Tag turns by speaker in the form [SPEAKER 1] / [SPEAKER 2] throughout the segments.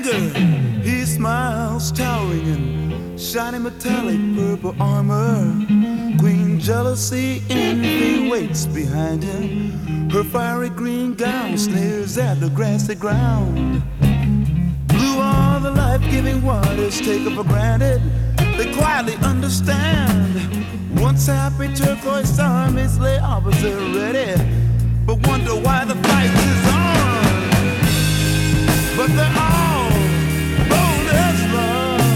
[SPEAKER 1] He smiles, towering in shiny metallic purple armor. Queen jealousy, envy waits behind him. Her fiery green gown sneers at the grassy ground. Blue are the life-giving waters taken for granted. They quietly understand. Once happy turquoise armies lay opposite ready, but wonder why the fight is on. But they're all bold as love.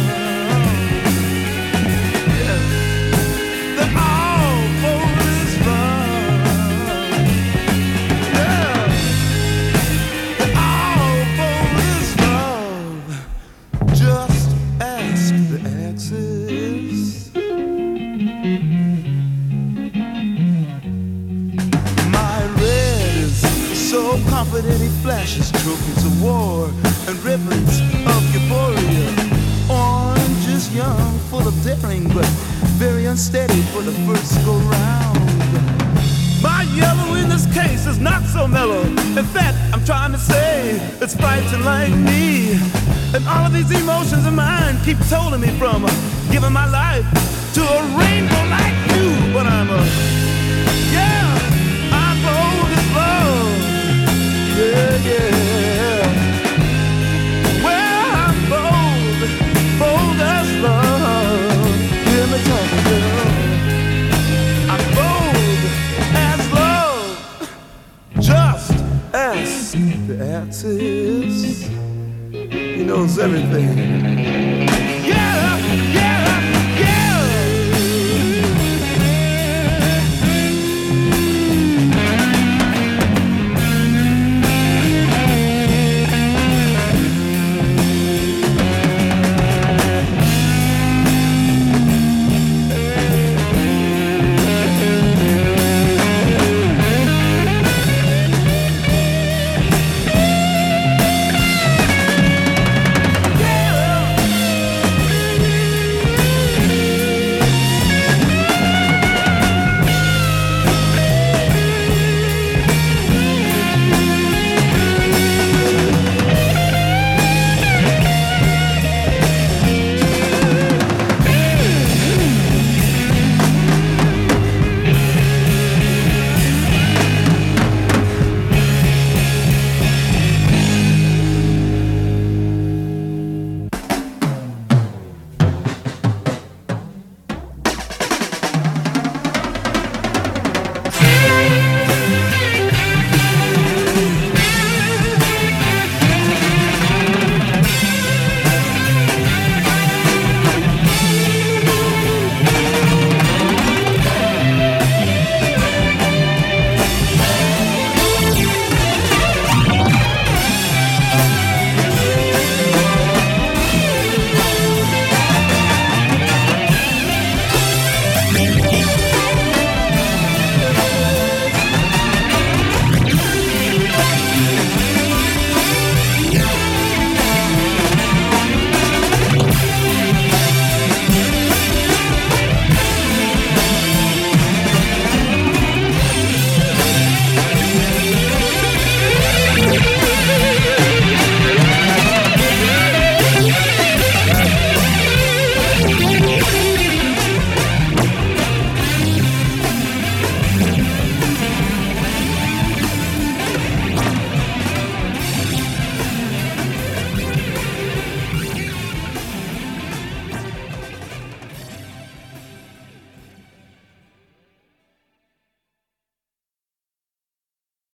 [SPEAKER 1] Yeah. They're all bold as love. Yeah. They're all bold as love. Just ask the axis. My red is so confident he flashes trophies of war and ribbons of euphoria. Orange is young, full of daring, but very unsteady for the first go round. My yellow in this case is not so mellow. In fact, I'm trying to say it's fighting like me. And all of these emotions of mine keep holding me from giving my life to a rainbow like you. But I'm bold as love. Yeah, yeah. Well, I'm bold as love. Hear me talking, girl. I'm bold as love. Just ask the axis. He knows everything.